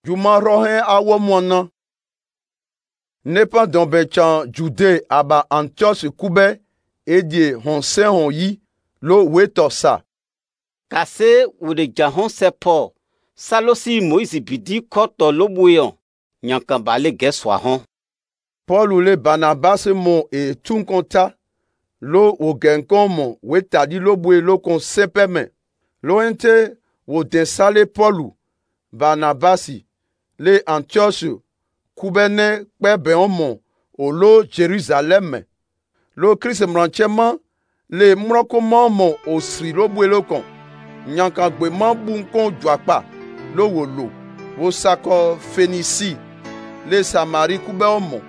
Juma rohen awo mwana. Nepa dombe chan Jude aba Antioch kube edie honse hon yi lo weto sa. Kase ou de jahon se Paul. Salosi Moïse bidi koto lobuyon. Nyankan bale geswa hon. Paul ou le Barnabas mon et tun konta. Lo wo genkon mon wetadi lobue lo kon sepeme. Lo ente wo densale Paul ou Barnabasi le Antioch kubene kpebe mon o lo Jérusalem. Lo Christ mrancheman le mrokoman mon o sri lobue lo kon. Nyankan gbeman bunkon dwakpa lo wo sako Phénicie le Samari kube mon.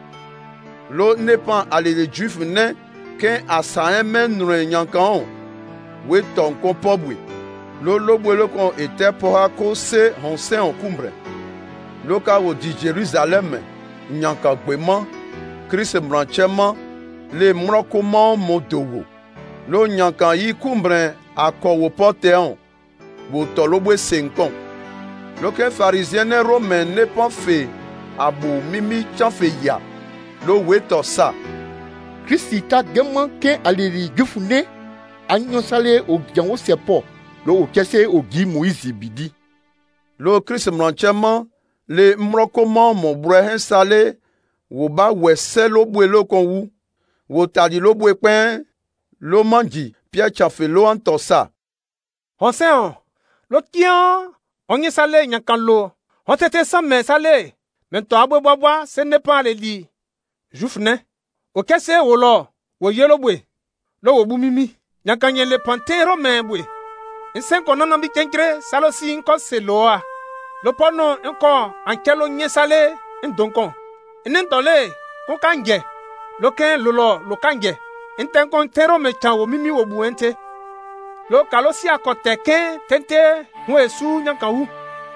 Lo nepan ale le juif ne ken asaen men nure nyankan we ton kon pobwe. Lo lobwe lo kon ete poha ko se honsen on kumbre. Lo ka wo di Jérusalem nyankan gbeman Christ mrancheman le mrokoman modowo. Lo nyankan yi kumbre ako wo pote on wo to lobwe senkon. Lo ke pharisien romain ne pan fe abu mimi chanfe ya. Lo weto sa. Kristi ta geman ken aleri gifune anyonsale o janwo sepo lo o kese o gi Moïse bidi. Lo Christ mrancheman le mrokoman mon brehen sale wo ba wese lo bwe lo kon wu. Wo tadi lo bwe pen lo manji pia chafe lo anto sa. Honsen lo kian onye sale nyankan lo. Hotete samme sale. Men to abwe bwa se ne pa le li. Jufne. O kese wo lo. Wo yelo bwe. Lo wo bumimi. Nyankan yen le pantero men bwe. Nsen konono bi kenkre salosi nko se loa. Lo pono nko ankelo nye sale ndonkon. Nentole ko kanje. Lo ken lo kanje. Nten kon tero me chan wo mimi wo buente. Lo kalosi akote ken tente ho esu nyankan hu.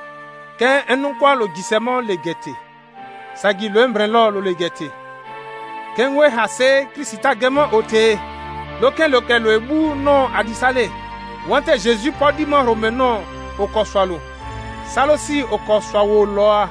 Ken enunkwa lo gisement le gete. Sagi lo embren lo le gete. Ken we hase Christa gemo ote. Lo ken lo ebu no adisale. Wante Jésus podiment romeno okoswalo. Salosi okoswawo loa.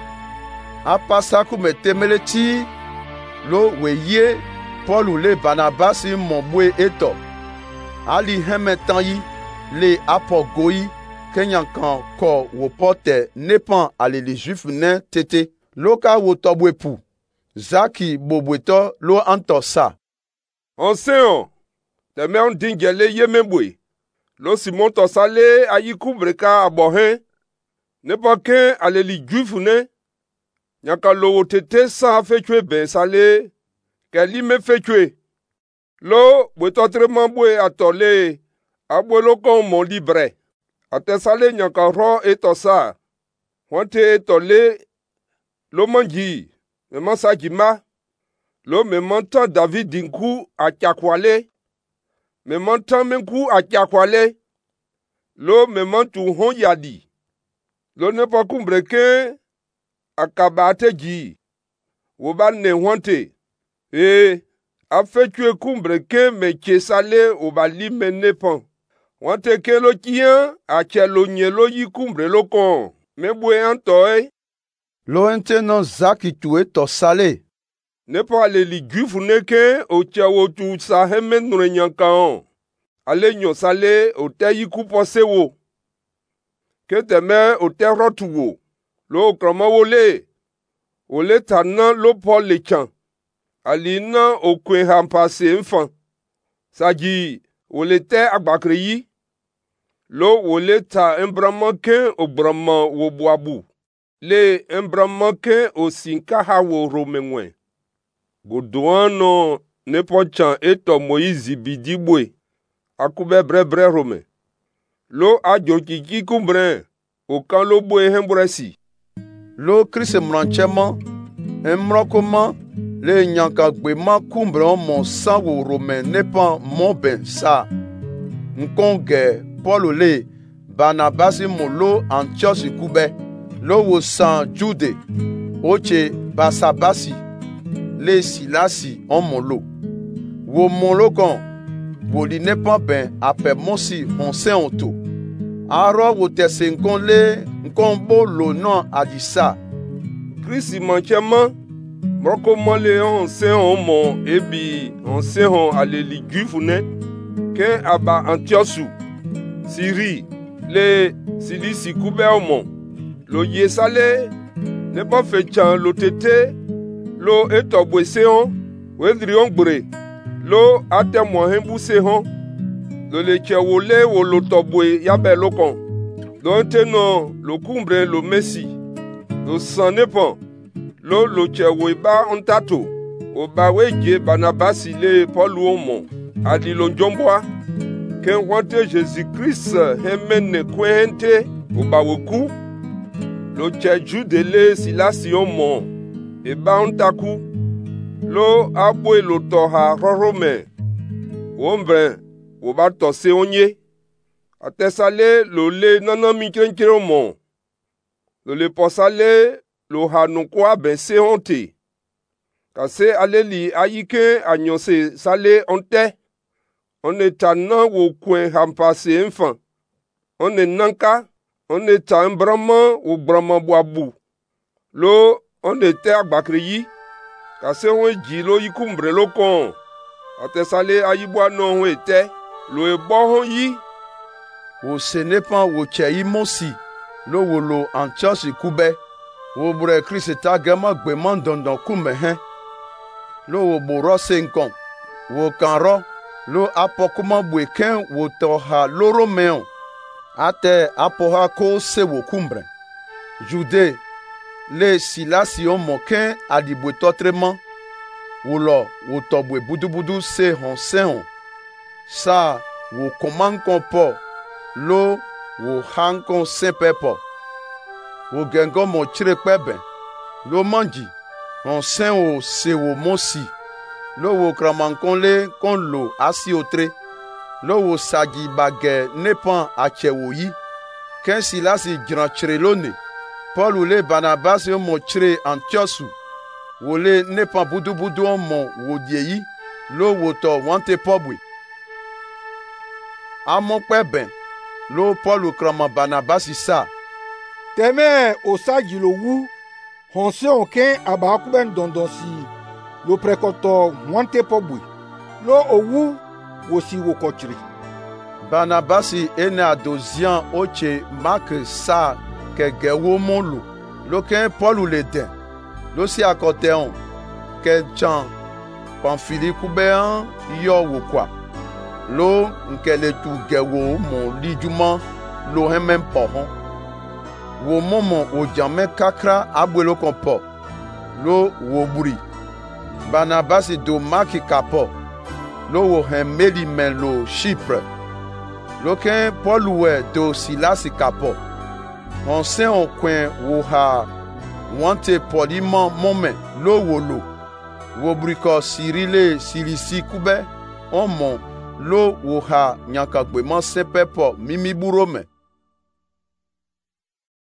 Apasa ku metemele ti lo weye Paul ou le Barnabas mon bwe eto. Ali hemetan yi le apogoyi kenyankan ko wo pote nepan ale li juif ne tete. Lo ka wo tobwe pou. Zaki bobweto lo anto sa. Onseon, te me on dingele yemembwe. Lo Simon to sale ayi kubreka abohen. Nepa ken ale li juif ne. Nyanka lo wo tete sa fechwe ben sale. Ke li me fechwe. Lo bweto treman bwe atole. Abwe lo kon mon libre. Ate sale nyanka ro eto sa. Wante etole. Lo manji. Me mansa jima. Lo me mantan David dinku a chakwale. Me mantan menku a chakwale. Lo me mantu hon yadi. Lo ne pa kumbreke akabate ji. Woba ne wante. A fetue kumbreke me chesale obali me nepan. Wante ke lo kien a chelo nyelo yi kumbre lo kon. Me bwe antoy. Lo ente non zaki tue to sale. Ne pa ale li juif neke o chawo tu sa hemen nure nyankan. Ale nyon sale o te yi kupose wo. Ke teme o te rotu wo. Lo krama wo le. O le tanan lo Paul le chan. Ali nan o kwen hampase mfan. Saji o le te agbakre yi. Lo o le ta embraman ken o braman wo boabu. Le embraman ken o sinkaha wo romenwen. Godouan non ne po chan eto Moïse bidi bwe. Akube bre rome. Lo ajo kiki kumbren. O kan lo bwe hembresi. Lo Christ mrancheman emrokoman le nyanka gbeman kumbren mon sango romain nepan mon ben sa. Nkonge Paul le Barnabas mon lo Antioch kube. Lo wo san Jude. Oche Basabasi. Le Silasi en mon lo. Wo mon lo kon. Wo li nepan ben ape monsi honsen onto. Aro wo te se nkon le nkon bo lo non adisa. Kristi manchema mroko mole on se on mon ebi on se on aleli Juifune ke aba Antiosu Siri le Silisi kube mon lo yesale ne pas fait chan lo tete lo etobwe se on wedri on gbere lo atemo hembu se on lo le chewole wo lo tobwe yabe lo kon lo teno lo kumbre lo Messi lo sanepan lo chewe ba ontato o ba weje Barnabasi le Paul omo adi lo njomboa ken wante Jésus Christ hemene kwente o ba woku lo cheju dele Silasi omo e ba ontaku lo abwe lo toha rorome ombre o ba tose onye atesale lo le nana mi krenkere omo lo le posale lo hanukwa bense honte kase aleli ayike anyose sale onte on etana wo kwen hampase enfant on nanka on eta embrama wo brama boabu lo on ete agbakriyi kase won ji lo yikumbre lo kon atesale ayibwa no ho ete lo ebo ho yi wo senepan wo cheyi mosi lo wo lo Antioche kube wo bre Kristi ta gema gbe man dondon kume hen lo wo boro senkon wo kanro lo apokuma bweken wo toha loro meon ate apoha ko se wo kumbre Jude le Silasi on moken adibwe totrement wo lo wo tobwe budubudu se hon sa wo komankon po lo wo hankon sempepo wo gengo mo chire pebe lo manji on sen o se wo mosi lo wo kramankon le kon lo asi otre lo wo sagi bage nepan achewo yi ken Silasi gran chire lone Paul le Barnabas mo chire Antiosu wo le nepan budubudu mo wo dieyi lo wo to wante pobwe amon pebe lo Paul krama Barnabas sa teme osagi lo wu honse onken aba kuben dondonsi lo prekoto wante pobwe lo owu wosi wo kochiri Barnabasi ene adozian oche Mark sa ke gewo monlo lo ken Paul le den lo si akote on ke chan Pamfili kubean yo wo kwa lo nke le tu gewo mon lijuma lo hemem pohon wo momo o jame kakra abwelo kompo lo wo buri Barnabasi do Mark kapo lo wo hemeli men lo Chypre lo ken Paul we do Silasi kapo on se on kwen wo ha wante poliman moment lo wo briko Sirile Silisi kube on mon lo wo ha nyankagbe man sepe po mimi burome